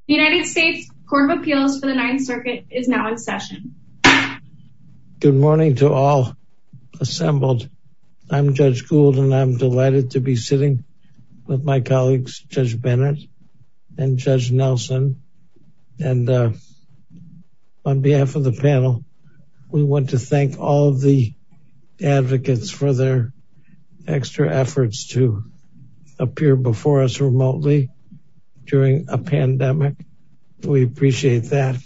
The United States Court of Appeals for the Ninth Circuit is now in session. Good morning to all assembled. I'm Judge Gould, and I'm delighted to be sitting with my colleagues, Judge Bennett and Judge Nelson. And on behalf of the panel, we want to thank all of the advocates for their extra efforts to appear before us remotely during a pandemic. We appreciate that.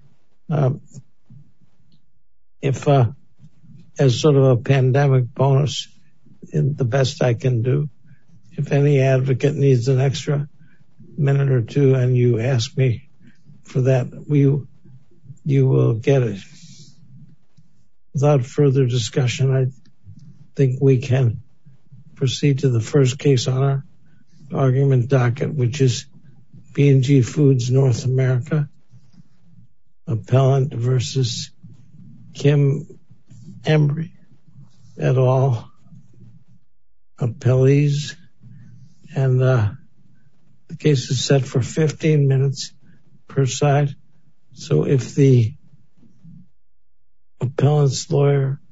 As sort of a pandemic bonus, in the best I can do, if any advocate needs an extra minute or two and you ask me for that, you will get it. Without further discussion, I think we can proceed to the first case on our argument docket, which is B&G Foods North America, appellant versus Kim Embry et al. Appellees. And the case is set for 15 minutes per side. So if the appellant's lawyer,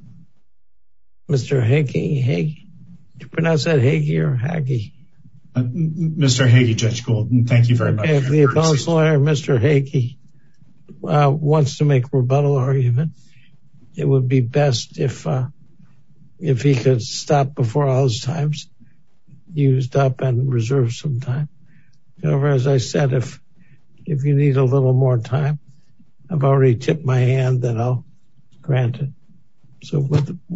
Mr. Hagee, do you pronounce that Hagee or Hagee? Mr. Hagee, Judge Gould, and thank you very much. If the appellant's lawyer, Mr. Hagee, wants to make rebuttal argument, it would be best if he could stop before all his time's used up and reserve some time. However, as I said, if you need a little more time, I've already tipped my hand that I'll grant it. So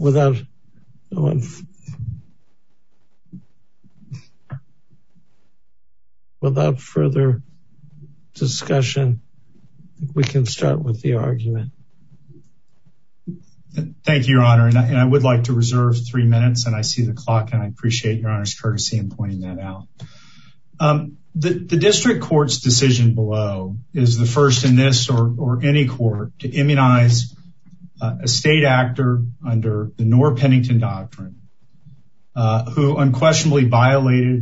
without further discussion, we can start with the argument. Thank you, Your Honor. And I would like to reserve 3 minutes, and I see the clock, and I appreciate Your Honor's courtesy in pointing that out. The district court's decision below is the first in this or any court to immunize a state actor under the Noor-Pennington Doctrine who unquestionably violated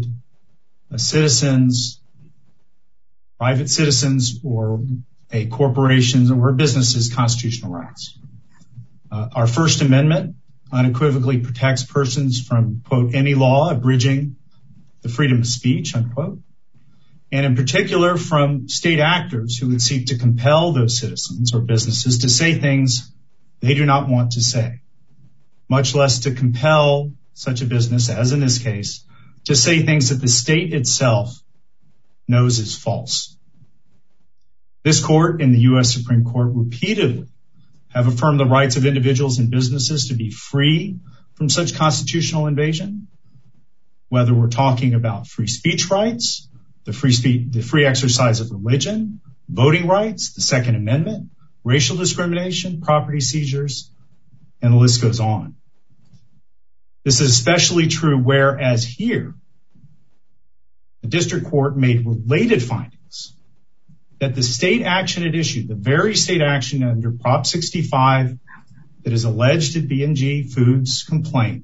private citizens or a corporation's or a business's constitutional rights. Our First Amendment unequivocally protects persons from, quote, any law abridging the freedom of speech, unquote, and in particular from state actors who would seek to compel those citizens or businesses to say things they do not want to say, much less to compel such a business, as in this case, to say things that the state itself knows is false. This court and the U.S. Supreme Court repeatedly have affirmed the rights of individuals and businesses to be free from such constitutional invasion, whether we're talking about free speech rights, the free exercise of religion, voting rights, the Second Amendment, racial discrimination, property seizures, and the list goes on. This is especially true whereas here, the district court made related findings that the state action at issue, the very state action under Prop 65 that is alleged at B&G Foods' complaint,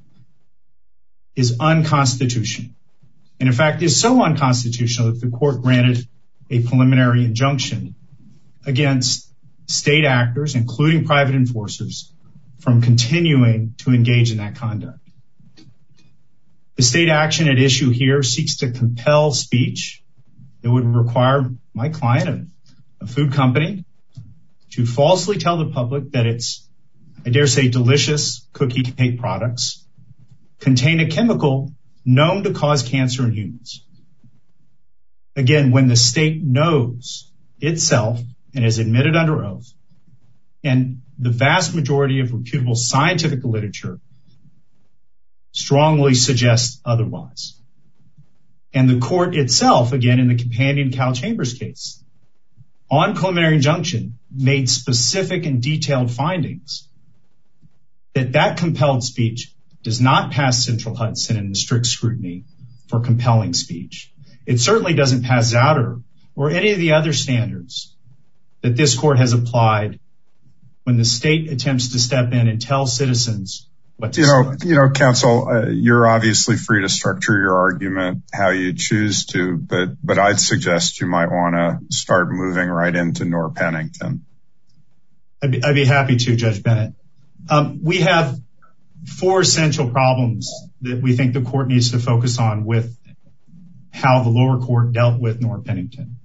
is unconstitutional. And in fact, is so unconstitutional that the court granted a preliminary injunction against state actors, including private enforcers, from continuing to engage in that conduct. The state action at issue here seeks to compel speech that would require my client, a food company, to falsely tell the public that its, I dare say, delicious cookie cake products contain a chemical known to cause cancer in humans. Again, when the state knows itself and is admitted under oath, and the vast majority of reputable scientific literature strongly suggests otherwise. And the court itself, again, in the companion Cal Chambers case, on preliminary injunction, made specific and detailed findings that compelled speech does not pass Central Hudson in the strict scrutiny for compelling speech. It certainly doesn't pass Zouder or any of the other standards that this court has applied when the state attempts to step in and tell citizens what to say. Counsel, you're obviously free to structure your argument how you choose to, but I'd suggest you might want to start moving right into Norr Pennington. I'd be happy to, Judge Bennett. We have 4 essential problems that we think the court needs to focus on with how the lower court dealt with Norr Pennington.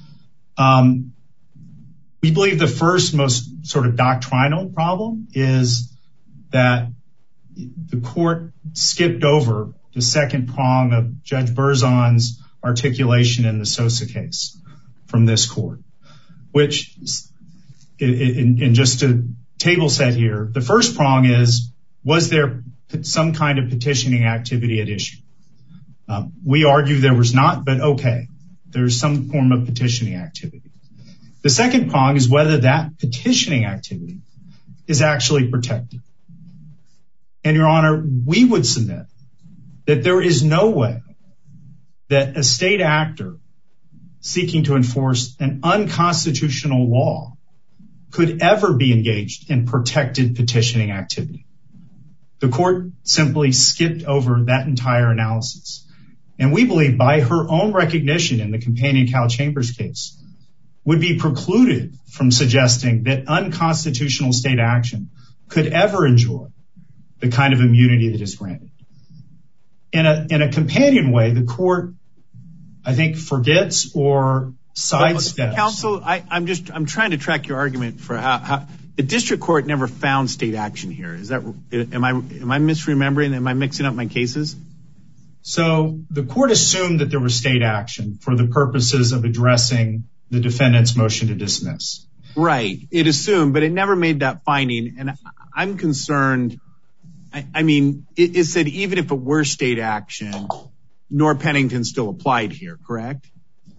We believe the first most sort of doctrinal problem is that the court skipped over the second prong of Judge Berzon's articulation in the Sosa case from this court, which, in just a table set here, the first prong is, was there some kind of petitioning activity at issue? We argue there was not, but okay, there's some form of petitioning activity. The second prong is whether that petitioning activity is actually protected. And Your Honor, we would submit that there is no way that a state actor seeking to enforce an unconstitutional law could ever be engaged in protected petitioning activity. The court simply skipped over that entire analysis. And we believe by her own recognition in the companion Cal Chambers case would be precluded from suggesting that unconstitutional state action could ever enjoy the kind of immunity that is granted. In a companion way, the court, I think, forgets or sidesteps. Counsel, I'm trying to track your argument for how the district court never found state action here. Is that, am I misremembering? Am I mixing up my cases? So the court assumed that there was state action for the purposes of addressing the defendant's motion to dismiss. Right. It assumed, but it never made that finding. And I'm concerned. I mean, it said even if it were state action, Norr Pennington still applied here, correct?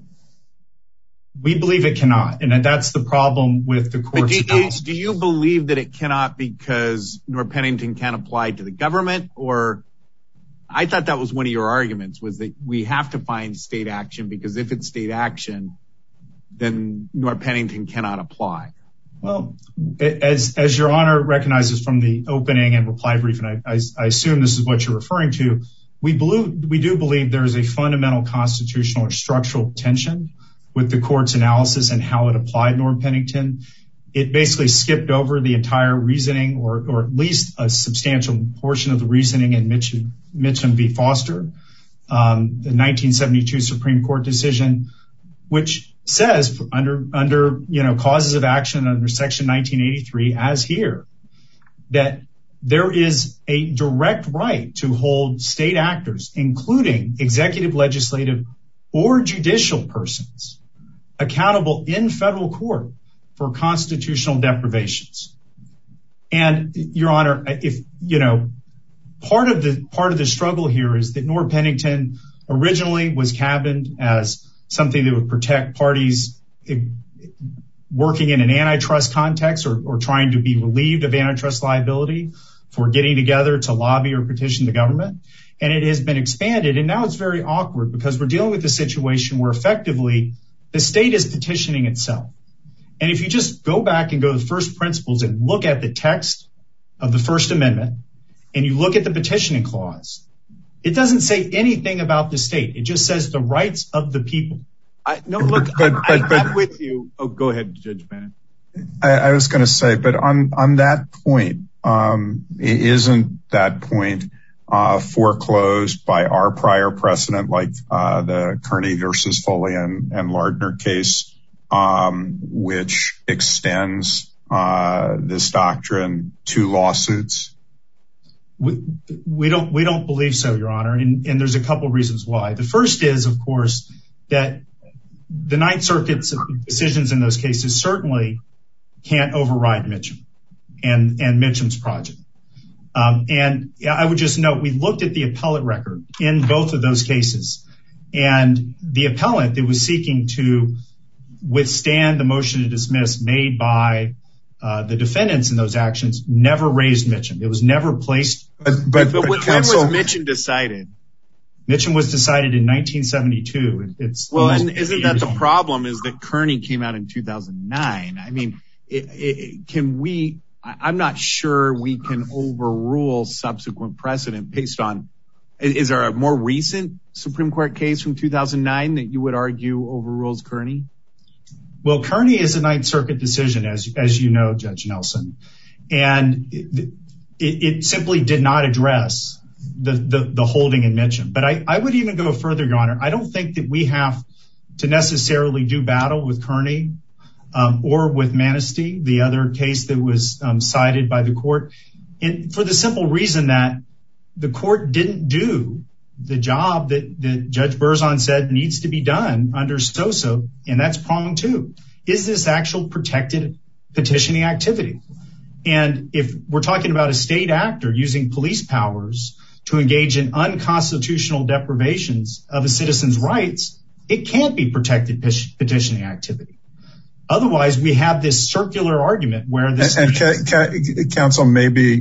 We believe it cannot. And that's the problem with the court's analysis. Do you believe that it cannot because Norr Pennington can't apply to the government? Or I thought that was one of your arguments, was that we have to find state action because if it's state action, then Norr Pennington cannot apply. Well, as Your Honor recognizes from the opening and reply brief, and I assume this is what you're referring to, we do believe there is a fundamental constitutional or structural tension with the court's analysis and how it applied Norr Pennington. It basically skipped over the entire reasoning or at least a substantial portion of the reasoning in Mitchum v. Foster, the 1972 Supreme Court decision, which says under causes of action under Section 1983, as here, that there is a direct right to hold state actors, including executive, legislative, or judicial persons, accountable in federal court for constitutional deprivations. And Your Honor, part of the struggle here is that Norr Pennington originally was cabined as something that would protect parties working in an antitrust context or trying to be relieved of antitrust liability for getting together to lobby or petition the government. And it has been expanded. And now it's very awkward because we're dealing with a situation where effectively the state is petitioning itself. And if you just go back and go to the first principles and look at the text of the First Amendment and you look at the petitioning clause, it doesn't say anything about the state. It just says the rights of the people. I'm with you. Oh, go ahead, Judge Bennett. I was going to say, but on that point, isn't that point foreclosed by our prior precedent, like the Kearney versus Foley and Lardner case, which extends this doctrine to lawsuits? We don't believe so, Your Honor. And there's a couple reasons why. The first is, of course, that the Ninth Circuit's decisions in those cases certainly can't override Mitchum and Mitchum's project. And I would just note, we looked at the appellate record in both of those cases, and the appellant that was seeking to withstand the motion to dismiss made by the defendants in those actions never raised Mitchum. It was never placed. But when was Mitchum decided? Mitchum was decided in 1972. And isn't that the problem, is that Kearney came out in 2009? I mean, I'm not sure we can overrule subsequent precedent based on, is there a more recent Supreme Court case from 2009 that you would argue overrules Kearney? Well, Kearney is a Ninth Circuit decision, as you know, Judge Nelson, and it simply did not address the holding in Mitcham. But I would even go further, Your Honor. I don't think that we have to necessarily do battle with Kearney or with Manistee, the other case that was cited by the court, for the simple reason that the court didn't do the job that Judge Berzon said needs to be done under SOSA, and that's prong 2. Is this actual protected petitioning activity? And if we're talking about a state actor using police powers to engage in unconstitutional deprivations of a citizen's rights, it can't be protected petitioning activity. Otherwise, we have this circular argument where this... And counsel, maybe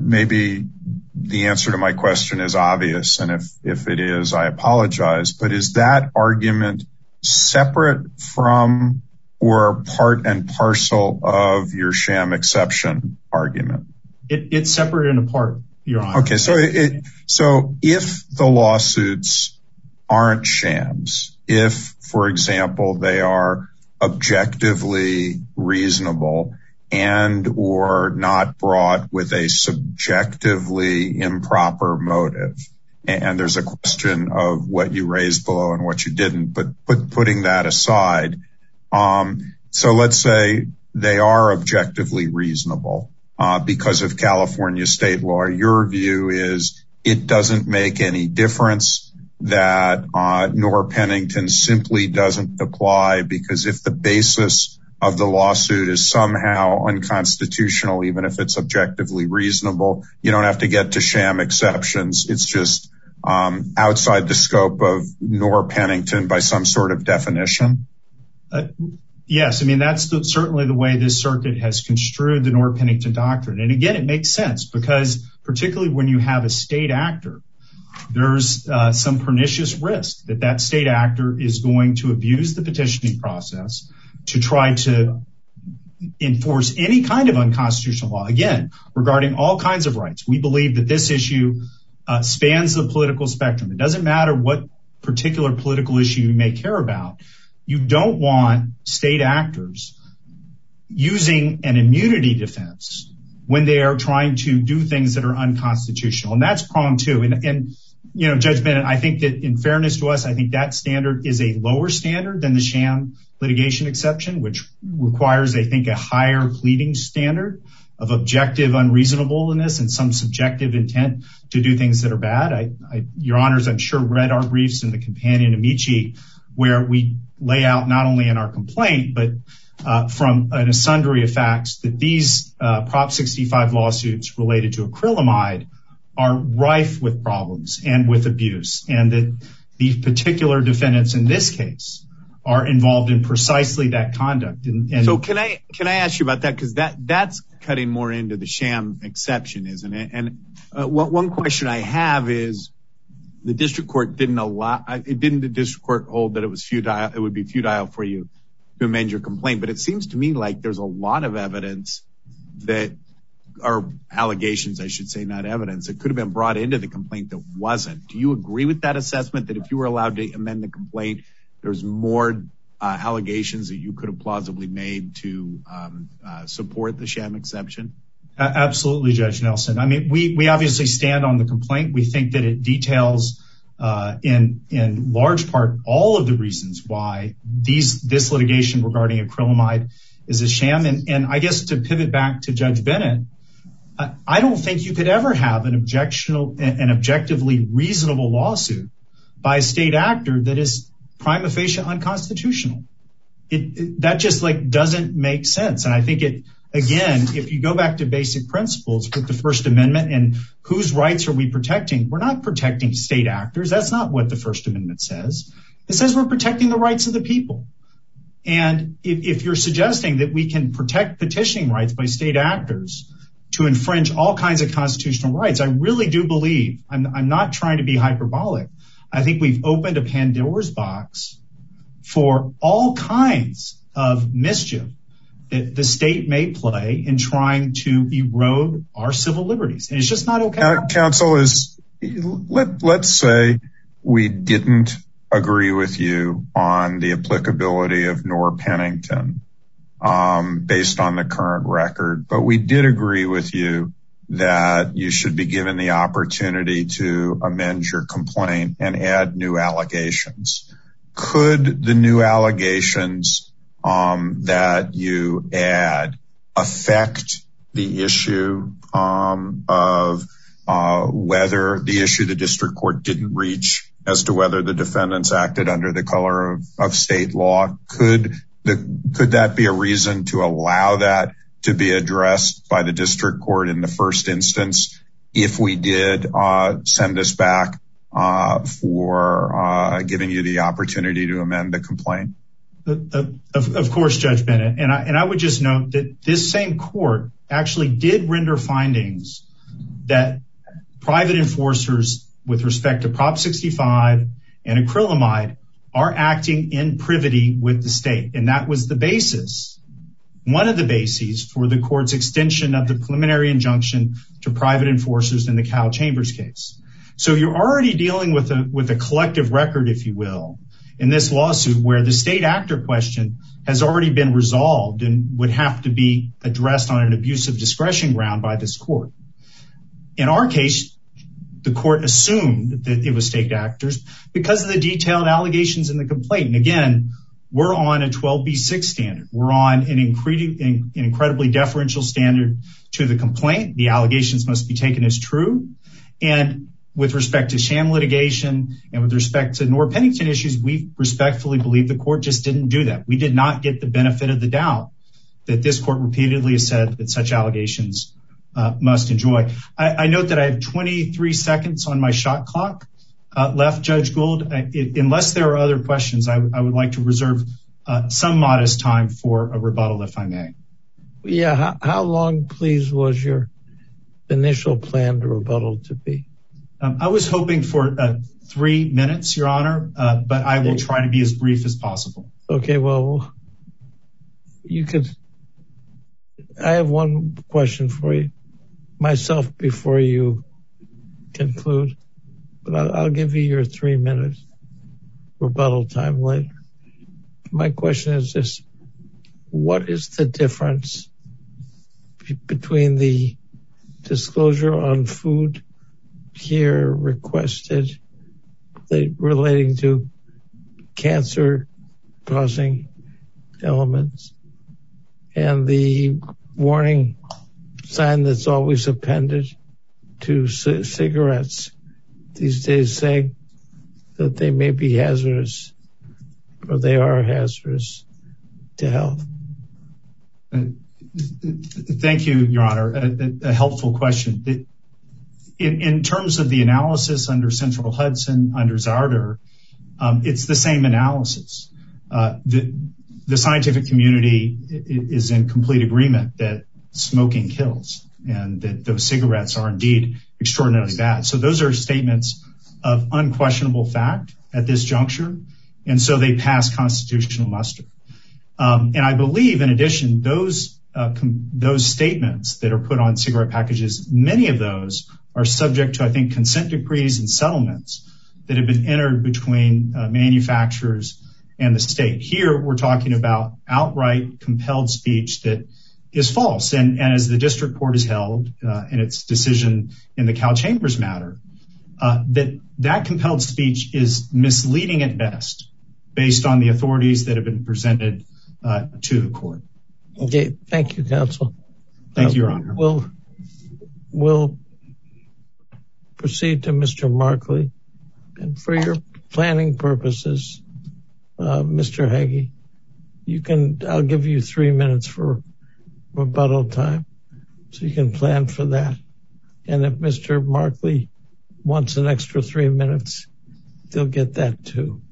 the answer to my question is obvious, and if it is, I apologize. But is that argument separate from or part and parcel of your sham exception argument? It's separate and apart, Your Honor. Okay, so if the lawsuits aren't shams, if, for example, they are objectively reasonable and or not brought with a subjectively improper motive, and there's a question of what you raised below and what you didn't, but putting that aside, so let's say they are objectively reasonable because of California state law. Your view is it doesn't make any difference that Norr Pennington simply doesn't apply, because if the basis of the lawsuit is somehow unconstitutional, even if it's objectively reasonable, you don't have to get to sham exceptions. It's just outside the scope of Norr Pennington by some sort of definition? Yes, I mean, that's certainly the way this circuit has construed the Norr Pennington doctrine. And again, it makes sense because particularly when you have a state actor, there's some pernicious risk that state actor is going to abuse the petitioning process to try to enforce any kind of unconstitutional law. Again, regarding all kinds of rights, we believe that this issue spans the political spectrum. It doesn't matter what particular political issue you may care about. You don't want state actors using an immunity defense when they are trying to do things that are unconstitutional. And that's prong 2. And you know, Judge Bennett, I think that in fairness to us, I think that standard is a lower standard than the sham litigation exception, which requires, I think, a higher pleading standard of objective unreasonableness and some subjective intent to do things that are bad. Your Honors, I'm sure, read our briefs in the companion Amici, where we lay out not only in our complaint, but from an sundry of facts that these Prop 65 lawsuits related to acrylamide are rife with problems and with abuse, and that these particular defendants in this case are involved in precisely that conduct. And so can I ask you about that? Because that's cutting more into the sham exception, isn't it? And one question I have is, the district court didn't the district court hold that it was futile? It would be futile for you to amend your complaint. But it seems to me like there's a lot of evidence that are allegations, I should say, not evidence, that could have been brought into the complaint that wasn't. Do you agree with that assessment, that if you were allowed to amend the complaint, there's more allegations that you could have plausibly made to support the sham exception? Absolutely, Judge Nelson. I mean, we obviously stand on the complaint. We think that it details in large part all of the reasons why this litigation regarding acrylamide is a sham. And I guess to pivot back to Judge Bennett, I don't think you could ever have an objectively reasonable lawsuit by a state actor that is prima facie unconstitutional. That just doesn't make sense. And I think again, if you go back to basic principles with the First Amendment and whose rights are we protecting, we're not protecting state actors. That's not what the First Amendment says. It says we're protecting the rights of the people. And if you're suggesting that we can protect petitioning rights by state actors to infringe all kinds of constitutional rights, I really do believe, I'm not trying to be hyperbolic, I think we've opened a Pandora's box for all kinds of mischief that the state may play in trying to erode our civil liberties. And it's just not okay. Counsel, let's say we didn't agree with you on the applicability of Noor-Pennington based on the current record, but we did agree with you that you should be given the opportunity to amend your complaint and add new allegations. Could the new allegations that you add affect the issue of whether the issue the district court didn't reach as to whether the defendants acted under the color of state law? Could that be a reason to allow that to be addressed by the district court in the first instance if we did send this back for giving you the opportunity to amend the complaint? Of course, Judge Bennett. And I would just note that this same court actually did render findings that private enforcers with respect to Prop 65 and acrylamide are acting in privity with the state. And that was the basis, one of the bases for the court's extension of the preliminary injunction to private enforcers in the Cal Chambers case. So you're already dealing with a collective record, if you will, in this lawsuit where the state actor question has already been resolved and would have to be addressed on an abuse of discretion ground by this court. In our case, the court assumed that it was state actors because of the detailed allegations in the complaint. And again, we're on a 12B6 standard. We're on an incredibly deferential standard to the complaint. The allegations must be taken as true. And with respect to sham litigation and with respect to Noor-Pennington issues, we respectfully believe the court just didn't do that. We did not get the benefit of the doubt that this court repeatedly has said that such allegations must enjoy. I note that I have 23 seconds on my shot clock left, Judge Gould. Unless there are other questions, I would like to reserve some modest time for a rebuttal, if I may. Yeah. How long, please, was your initial planned rebuttal to be? I was hoping for 3 minutes, Your Honor, but I will try to be as brief as possible. Okay. Well, I have one question for you myself before you conclude, but I'll give you your 3 minutes rebuttal time later. My question is this: what is the difference between the disclosure on food here requested relating to cancer causing elements and the warning sign that's always appended to cigarettes these days saying that they may be hazardous or they are hazardous to health? Thank you, Your Honor. A helpful question. In terms of the analysis under Central Hudson, under Zarder, it's the same analysis. The scientific community is in complete agreement that smoking kills and that those cigarettes are indeed extraordinarily bad. So those are statements of unquestionable fact at this juncture. And so they pass constitutional muster. And I believe, in addition, those statements that are put on cigarette packages, many of those are subject to, I think, consent decrees and settlements that have been entered between manufacturers and the state. Here, we're talking about outright compelled speech that is false. And as the district court has held in its decision in the Cal Chambers matter, that compelled speech is misleading at best based on the authorities that have been presented to the court. Okay. Thank you, counsel. Thank you, Your Honor. We'll proceed to Mr. Markley. And for your planning purposes, Mr. Hagee, I'll give you 3 minutes for rebuttal time so you can plan for that. And if Mr. Markley wants an extra 3 minutes, they'll get that too.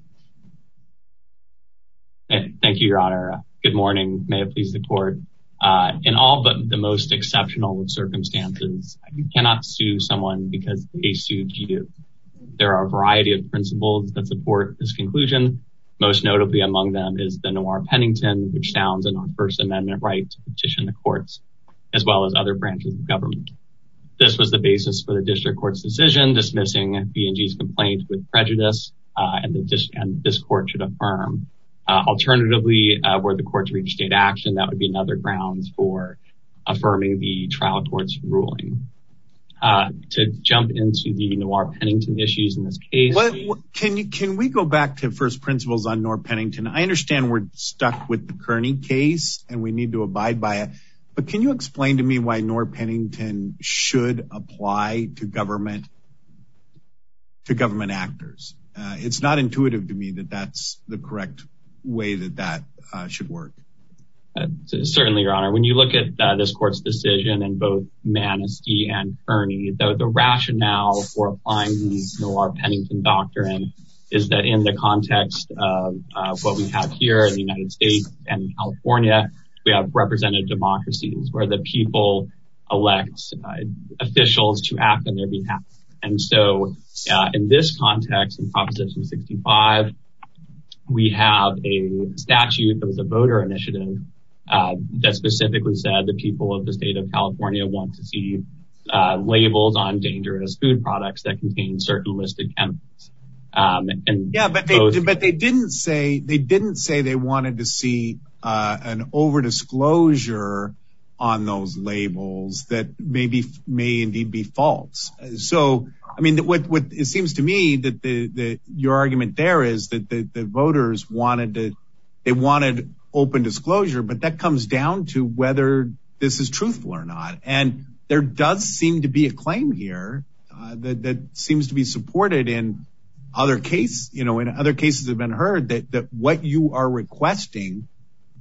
Thank you, Your Honor. Good morning. May it please the court. In all but the most exceptional of circumstances, you cannot sue someone because they sued you. There are a variety of principles that support this conclusion. Most notably among them is the Noir-Pennington, which sounds in our First Amendment right to petition the courts, as well as other branches of government. This was the basis for the district court's decision dismissing B&G's complaint with prejudice, and this court should affirm. Alternatively, were the court to reach state action, that would be another grounds for affirming the trial court's ruling. To jump into the Noir-Pennington issues in this case. Can we go back to first principles on Noir-Pennington? I understand we're stuck with the Kearney case and we need to abide by it, but can you explain to me why Noir-Pennington should apply to government actors? It's not intuitive to me that that's the correct way that should work. Certainly, Your Honor. When you look at this court's decision in both Manistee and Kearney, the rationale for applying the Noir-Pennington doctrine is that in the context of what we have here in the United States and in California, we have representative democracies where the people elect officials to act on their behalf. And so in this context, in Proposition 65, we have a statute that was a voter initiative that specifically said the people of the state of California want to see labels on dangerous food products that contain certain listed chemicals. But they didn't say they wanted to see an over disclosure on those labels that may indeed be false. So, I mean, what it seems to me that your argument there is that the voters wanted open disclosure, but that comes down to whether this is truthful or not. And there does seem to be a claim here that seems to be supported in other cases. In other cases have been heard that what you are requesting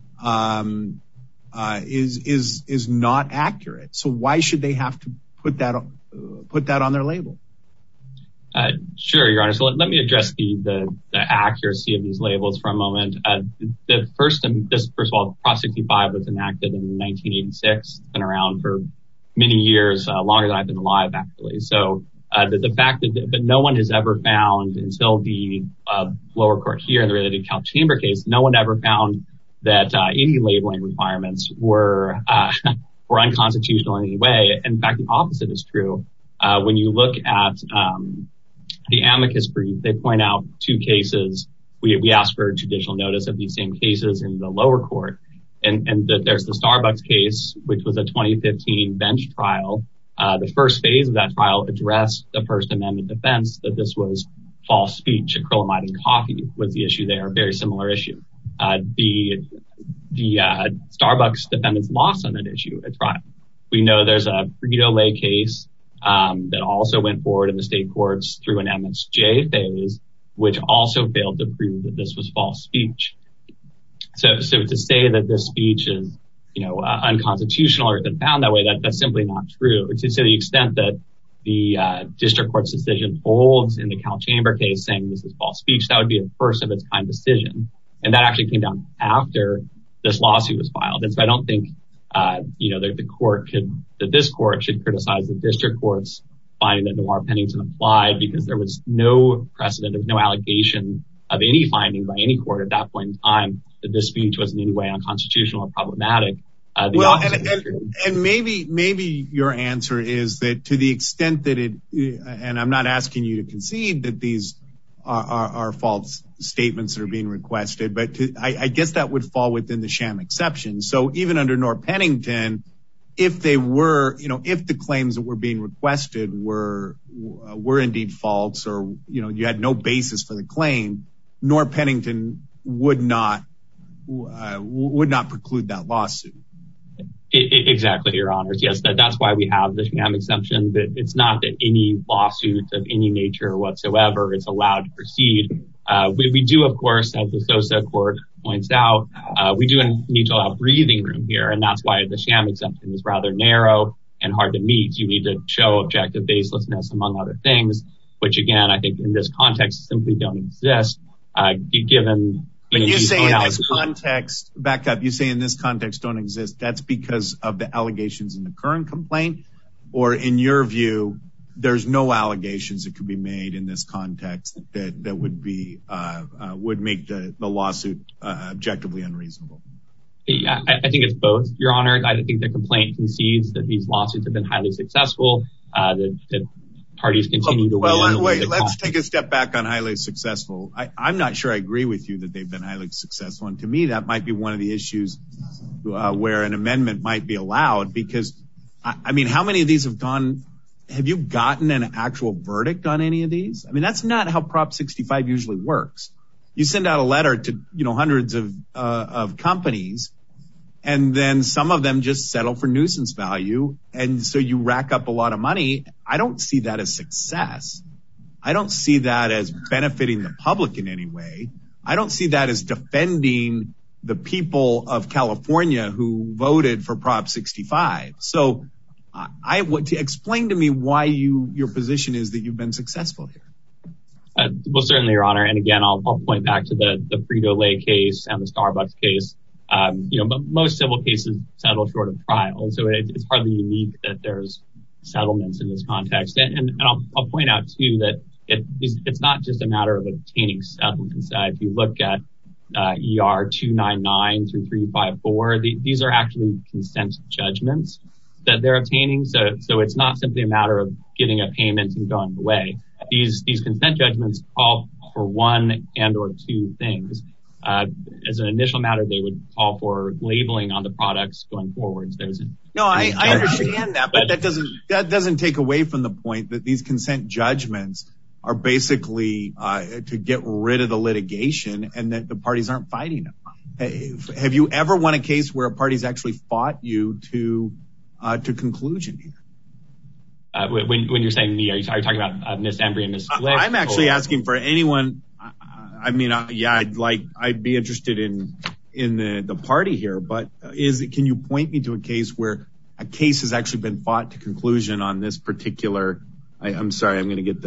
is not accurate. So why should they have to put that on their label? Sure, Your Honor. So let me address the accuracy of these labels for a moment. First of all, Prop 65 was enacted in 1986. It's been around for many years, longer than I've been alive, actually. So the fact that no one has ever found until the lower court here in the related Cal Chamber case, no one ever found that any labeling requirements were unconstitutional in any way. In fact, the opposite is true. When you look at the amicus brief, they point out two cases. We asked for judicial notice of these same cases in the lower court. And there's the Starbucks case, which was a 2015 bench trial. The first phase of that trial addressed the First Amendment defense that this was false speech. Acrylamide in coffee was the issue there, a very similar issue. The Starbucks defendants lost on that issue at trial. We know there's a Frito-Lay case that also went forward in the state courts through an MSJ phase, which also failed to prove that this was false speech. So to say that this speech is, unconstitutional or been found that way, that's simply not true. To the extent that the district court's decision holds in the Cal Chamber case saying this is false speech, that would be a first of its kind decision. And that actually came down after this lawsuit was filed. And so I don't think, that this court should criticize the district court's finding that Noir-Pennington applied because there was no precedent, there was no allegation of any finding by any court at that point in time that this speech was in any way unconstitutional or problematic. And maybe your answer is that to the extent that and I'm not asking you to concede that these are false statements that are being requested, but I guess that would fall within the sham exception. So even under Noir-Pennington, if the claims that were being requested were indeed false, or you had no basis for the claim, Noir-Pennington would not preclude that lawsuit. Exactly, Your Honors. Yes, that's why we have the sham exception. But it's not that any lawsuit of any nature whatsoever is allowed to proceed. We do, of course, as the Sosa court points out, we do need to allow breathing room here, and that's why the sham exception is rather narrow and hard to meet. You need to show objective baselessness, among other things, which again, I think in this context simply don't exist, given. When you say in this context, back up, you say in this context don't exist, that's because of the allegations in the current complaint, or in your view, there's no allegations that could be made in this context that would be would make the lawsuit objectively unreasonable. Yeah, I think it's both, Your Honor. I think the complaint concedes that these lawsuits have been highly successful, that parties continue to win. Well, wait, let's take a step back on highly successful. I'm not sure I agree with you that they've been highly successful. And to me, that might be one of the issues where an amendment might be allowed, because, I mean, how many of these have gone? Have you gotten an actual verdict on any of these? I mean, that's not how Prop 65 usually works. You send out a letter to, hundreds of companies, and then some of them just settle for nuisance value. And so you rack up a lot of money. I don't see that as success. I don't see that as benefiting the public in any way. I don't see that as defending the people of California who voted for Prop 65. So I would explain to me why your position is that you've been successful here. Well, certainly, Your Honor. And again, I'll point back to the Frito-Lay case and the Starbucks case. But most civil cases settle short of trial. And so it's hardly unique that there's settlements in this context. And I'll point out, too, that it's not just a matter of obtaining settlements. If you look at ER 299 through 354, these are actually consent judgments that they're obtaining. So it's not simply a matter of getting a payment and going away. These consent judgments call for one and or two things. As an initial matter, they would call for labeling on the products going forwards. I understand that, but that doesn't take away from the point that these consent judgments are basically to get rid of the litigation, and that the parties aren't fighting them. Have you ever won a case where a party's actually fought you to conclusion here? When you're saying me, are you talking about Miss Embry and Miss Flick? I'm actually asking for anyone. I mean, I'd be interested in the party here, but can you point me to a case where a case has actually been fought to conclusion on this particular? I'm sorry, I'm going to get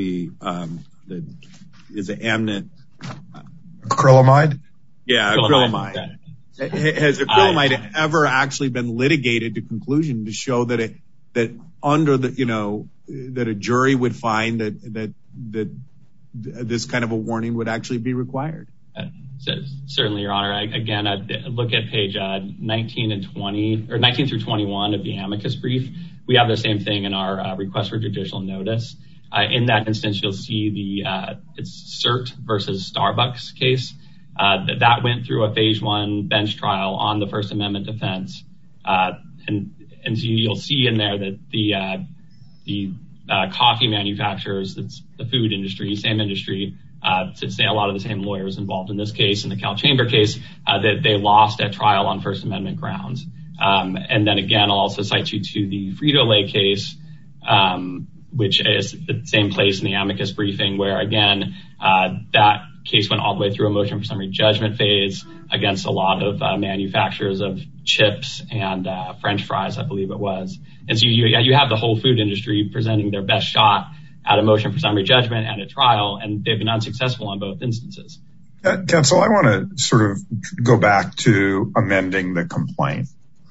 is it Amnit? Acrylamide? Yeah, acrylamide. Has acrylamide ever actually been litigated to conclusion to show that under the, that a jury would find that this kind of a warning would actually be required? Certainly, Your Honor. Again, look at page 19 and 20, or 19 through 21 of the amicus brief. We have the same thing in our request for judicial notice. In that instance, you'll see it's CERT versus Starbucks case. That went through a phase 1 bench trial on the First Amendment defense. And so you'll see in there that the coffee manufacturers, it's the food industry, same industry, to say a lot of the same lawyers involved in this case, in the Cal Chamber case, that they lost at trial on First Amendment grounds. And then again, I'll also cite you to the Frito-Lay case, which is the same place in the amicus briefing, where again, that case went all the way through a motion for summary judgment phase against a lot of manufacturers of chips and French fries, I believe it was. And so you have the whole food industry presenting their best shot at a motion for summary judgment and a trial, and they've been unsuccessful on both instances. Counsel, I want to sort of go back to amending the complaint.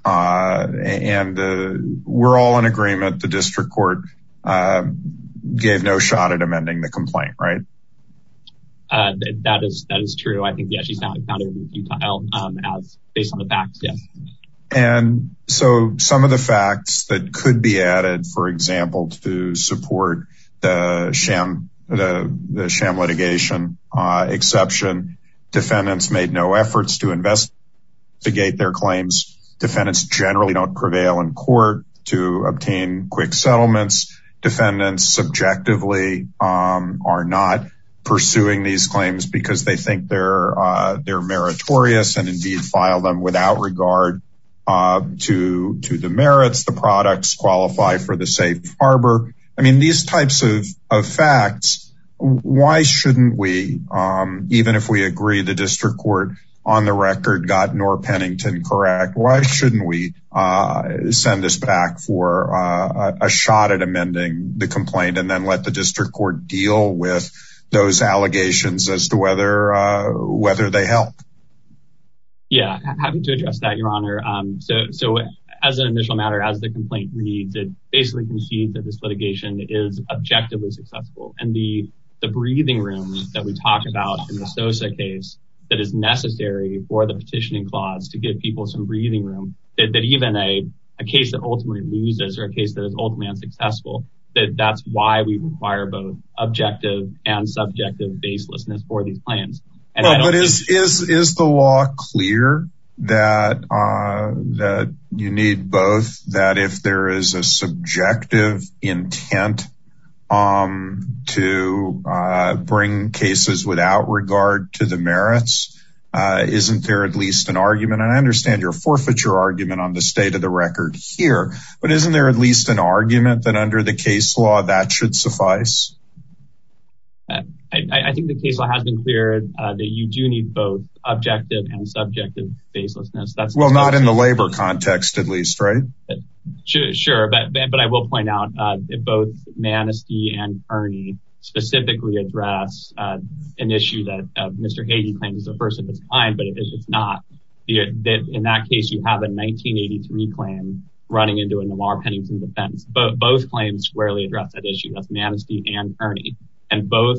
And we're all in agreement. The district court gave no shot at amending the complaint, right? That is true. I think, yeah, she's found it to be futile as based on the facts, yes. And so some of the facts that could be added, for example, to support the sham litigation exception, defendants made no efforts to investigate their claims. Defendants generally don't prevail in court to obtain quick settlements. Defendants subjectively are not pursuing these claims because they think they're meritorious, and indeed file them without regard to the merits. The products qualify for the safe harbor. I mean, these types of facts, why shouldn't we, even if we agree the district court on the record got Norr Pennington correct, why shouldn't we send this back for a shot at amending the complaint and then let the district court deal with those allegations as to whether they help? Yeah, happy to address that, Your Honor. So as an initial matter, as the complaint reads, it basically concedes that this litigation is objectively successful. And the breathing room that we talk about in the Sosa case that is necessary for the petitioning clause to give people some breathing room, that even a case that ultimately loses or a case that is ultimately unsuccessful, that's why we require both objective and subjective baselessness for these claims. And but is the law clear that that you need both? That if there is a subjective intent to bring cases without regard to the merits, isn't there at least an argument? And I understand your forfeiture argument on the state of the record here, but isn't there at least an argument that under the case law that should suffice? I think the case law has been clear that you do need both objective and subjective baselessness. That's not in the labor context, at least, right? Sure, but I will point out that both Manistee and Kearney specifically address an issue that Mr. Hagee claims is the first of its kind, but it's not. In that case, you have a 1983 claim running into a Lamar Pennington defense. Both claims squarely address that issue. That's Manistee and Kearney. And both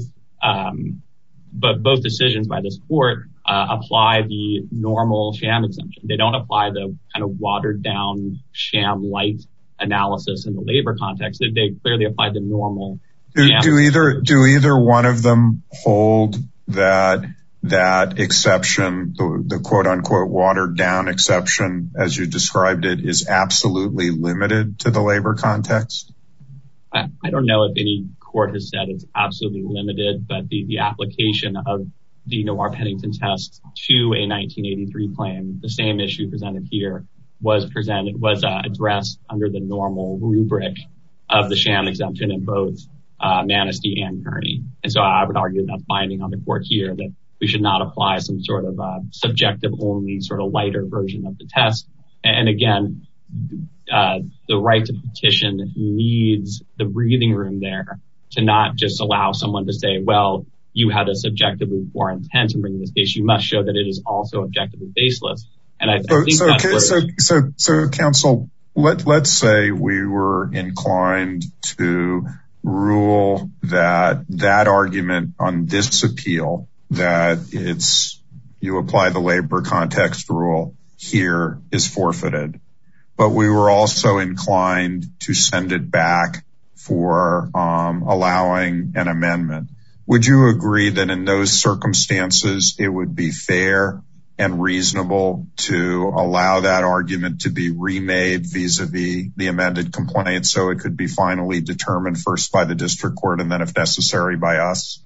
decisions by this court apply the normal sham exemption. They don't apply the kind of watered down sham light analysis in the labor context. They clearly apply the normal. Do either one of them hold that exception, the quote unquote watered down exception, as you described it, is absolutely limited to the labor context? I don't know if any court has said it's absolutely limited, but the application of the Lamar Pennington test to a 1983 claim, the same issue presented here, was addressed under the normal rubric of the sham exemption in both Manistee and Kearney. And so I would argue that's binding on the court here, that we should not apply some sort of subjective only sort of lighter version of the test. And again, the right to petition needs the breathing room there to not just allow someone to say, well, you had a subjectively poor intent in bringing this case. You must show that it is also objectively baseless. And I think so counsel, let's say we were inclined to rule that argument on this appeal, that you apply the labor context rule here, is forfeited. But we were also inclined to send it back for allowing an amendment. Would you agree that in those circumstances, it would be fair and reasonable to allow that argument to be remade vis-a-vis the amended complaint so it could be finally determined first by the district court and then, if necessary, by us?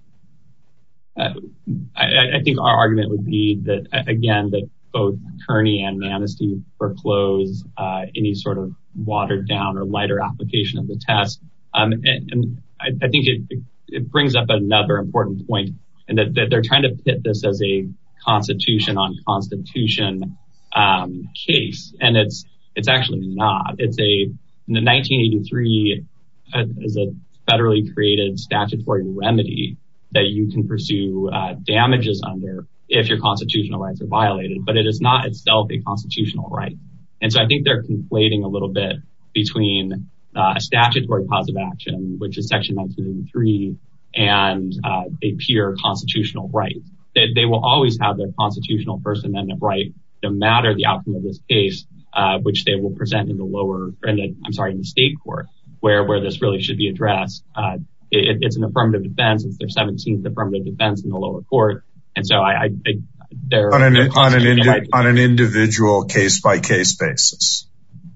I think our argument would be that, again, that both Kearney and Manistee foreclose any sort of watered down or lighter application of the test. And I think it brings up another important point, and that they're trying to pit this as a constitution on constitution case. And it's actually not. It's in the 1983 is a federally created statutory remedy that you can pursue damages under if your constitutional rights are violated, but it is not itself a constitutional right. And so I think they're conflating a little bit between a statutory cause of action, which is section 1983, and a pure constitutional right. They will always have their constitutional First Amendment right, no matter the outcome of this case, which they will present in the state court, where this really should be addressed. It's an affirmative defense. It's their 17th affirmative defense in the lower court. And so they're on an individual case by case basis.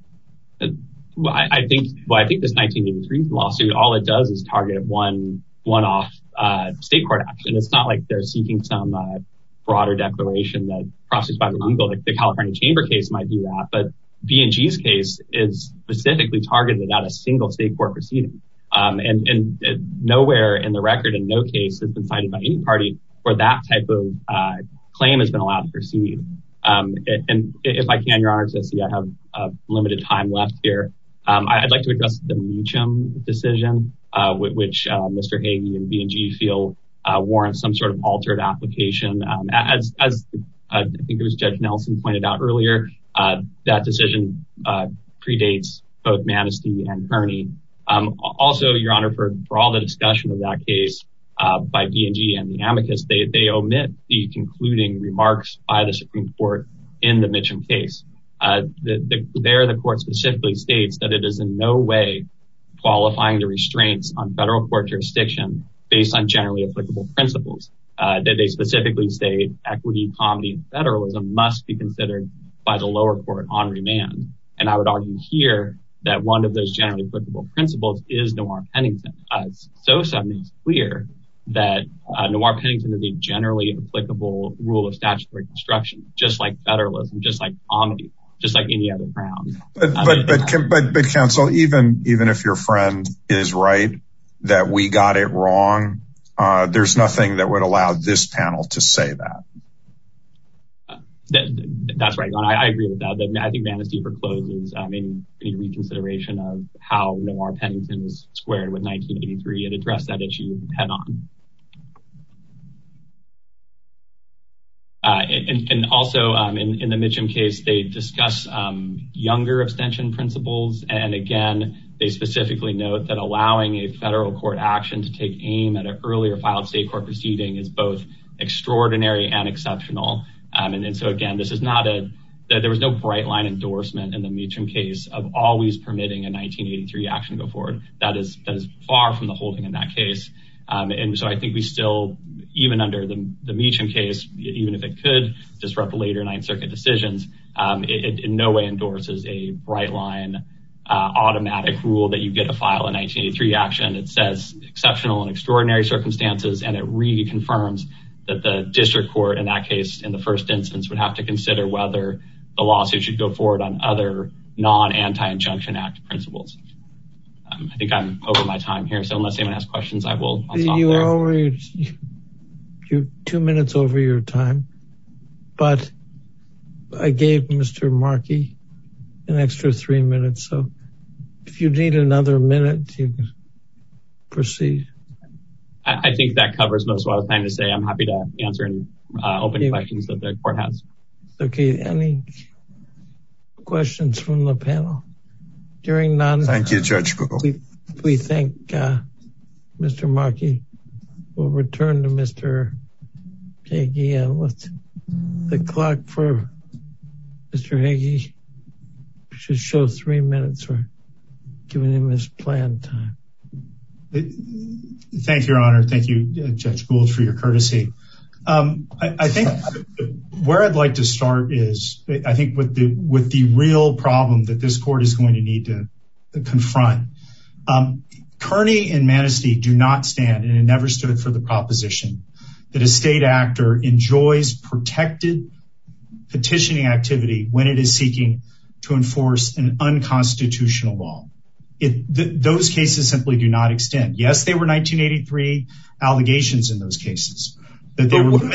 I think this 1983 lawsuit, all it does is target one-off state court action. It's not like they're seeking some broader declaration that processed by the legal, like the California Chamber case might do that. But B&G's case is specifically targeted at a single state court proceeding. And nowhere in the record, in no case has been cited by any party where that type of claim has been allowed to proceed. And if I can, Your Honor, I see I have limited time left here. I'd like to address the Meacham decision, which Mr. Hagee and B&G feel warrants some sort of altered application. As I think it was Judge Nelson pointed out earlier, that decision predates both Manistee and Kearney. Also, Your Honor, for all the discussion of that case by B&G and the amicus, they omit the concluding remarks by the Supreme Court in the Mitchum case. There, the court specifically states that it is in no way qualifying the restraints on federal court jurisdiction based on generally applicable principles. That they specifically state equity, comity, and federalism must be considered by the lower court on remand. And I would argue here that one of those generally applicable principles is Noir-Pennington. Sosa makes clear that Noir-Pennington is a generally applicable rule of statutory construction, just like federalism, just like comity, just like any other ground. But counsel, even if your friend is right that we got it wrong, there's nothing that would allow this panel to say that. That's right. I agree with that. I think Manistee forecloses any reconsideration of how Noir-Pennington was squared with 1983 and addressed that issue head on. And also in the Mitchum case, they discuss younger abstention principles. And again, they specifically note that allowing a federal court action to take aim at an earlier filed state court proceeding is both extraordinary and exceptional. And so again, this is not there was no bright line endorsement in the Mitchum case of always permitting a 1983 action to go forward. That is far from the holding in that case. And so I think we still, even under the Mitchum case, even if it could disrupt later Ninth Circuit decisions, it in no way endorses a bright line automatic rule that you get to file a 1983 action. It says exceptional and extraordinary circumstances, and it reconfirms that the district court in that case, in the first instance, would have to consider whether the lawsuit should go forward on other non-Anti-Injunction Act principles. I think I'm over my time here, so unless anyone has questions, I'll stop there. You're 2 minutes over your time, but I gave Mr. Markey an extra 3 minutes, so if you need another minute, you can proceed. I think that covers most of what I was trying to say. I'm happy to answer any open questions that the court has. Okay, any questions from the panel? During none. Thank you, Judge Google. We thank Mr. Markey. We'll return to Mr. Hagee and let the clock for Mr. Hagee should show 3 minutes for giving him his planned time. Thank you, Your Honor. Thank you, Judge Gould, for your courtesy. I think where I'd like to start is, I think with the real problem that this court is going to need to confront. Kearney and Manistee do not stand, and it never stood for the proposition that a state actor enjoys protected petitioning activity when it is seeking to enforce an unconstitutional law. Those cases simply do not extend. Yes, they were 1983 allegations in those cases. But wouldn't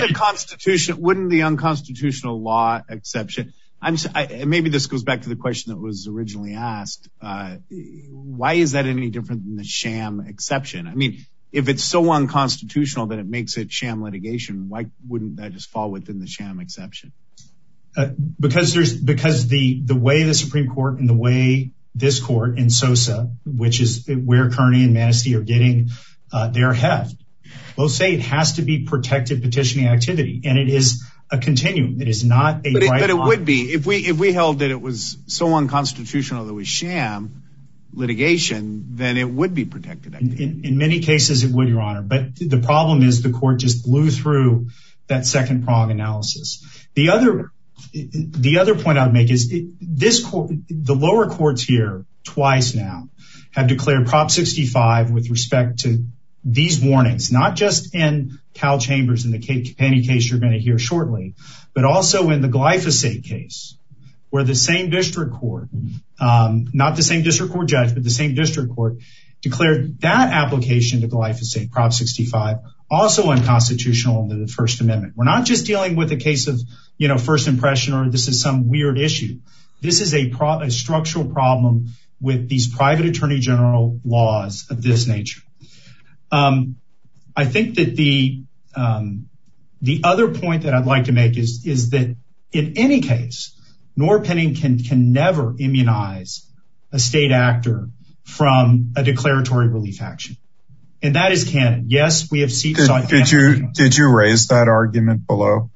the unconstitutional law exception, maybe this goes back to the question that was originally asked, why is that any different than the sham exception? I mean, if it's so unconstitutional that it makes it sham litigation, why wouldn't that just fall within the sham exception? Because the way the Supreme Court and the way this court in Sosa, which is where Kearney and Manistee are getting their heft, will say it has to be protected petitioning activity, and it is a continuum. It is not a right line. But it would be if we held that it was so unconstitutional that it was sham litigation, then it would be protected activity. In many cases, it would, Your Honor. But the problem is the court just blew through that second prong analysis. The other point I would make is the lower courts here twice now have declared Prop 65 with respect to these warnings, not just in Cal Chambers in the Penny case you're going to hear shortly, but also in the glyphosate case, where the same district court, not the same district court judge, but the same district court declared that application to glyphosate, Prop 65, also unconstitutional under the First Amendment. We're not just dealing with a case of, first impression, or this is some weird issue. This is a structural problem with these private attorney general laws of this nature. I think that the other point that I'd like to make is that in any case, Noor-Pennington can never immunize a state actor from a declaratory relief action. And that is canon. Yes, we have seen. Did you raise that argument below?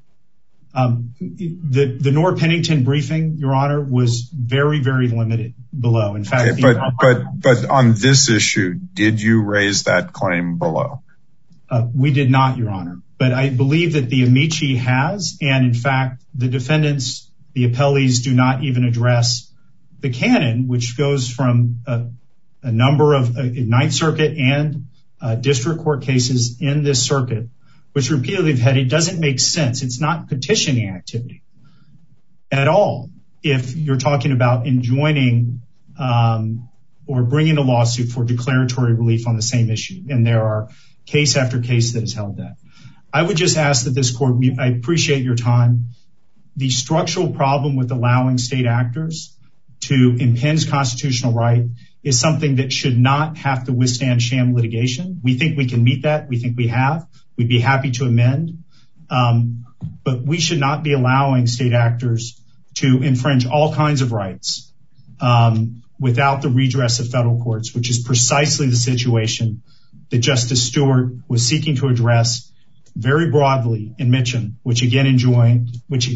The Norr Pennington briefing, Your Honor, was very, very limited below. In fact, but on this issue, did you raise that claim below? We did not, Your Honor. But I believe that the amici has, and in fact, the defendants, the appellees, do not even address the canon, which goes from a number of Ninth Circuit and district court cases in this circuit, which repeatedly have had, it doesn't make sense. It's not petitioning activity at all if you're talking about enjoining or bringing a lawsuit for declaratory relief on the same issue. And there are case after case that has held that. I would just ask that this court, I appreciate your time. The structural problem with allowing state actors to impinge constitutional right is something that should not have to withstand sham litigation. We think we can meet that. We think we have. We'd be happy to amend. But we should not be allowing state actors to infringe all kinds of rights without the redress of federal courts, which is precisely the situation that Justice Stewart was seeking to address very broadly in Mitcham, which again enjoined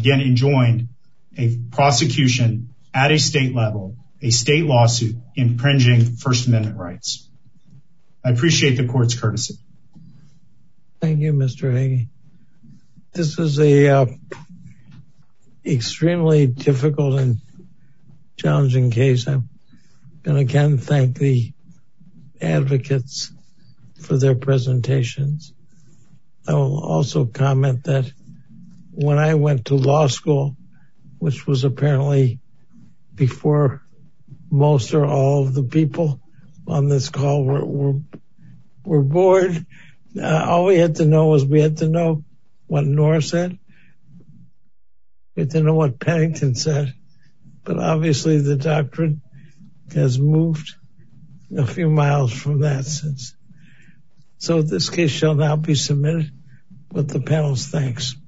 a prosecution at a state level, a state lawsuit infringing First Amendment rights. I appreciate the court's courtesy. Thank you, Mr. Hagee. This is a extremely difficult and challenging case. I'm going to again thank the advocates for their presentations. I will also comment that when I went to law school, which was apparently before most or all of the people on this call were bored, all we had to know was we had to know what Norr said. We had to know what Pennington said. But obviously the doctrine has moved a few miles from that since. So this case shall now be submitted with the panel's thanks.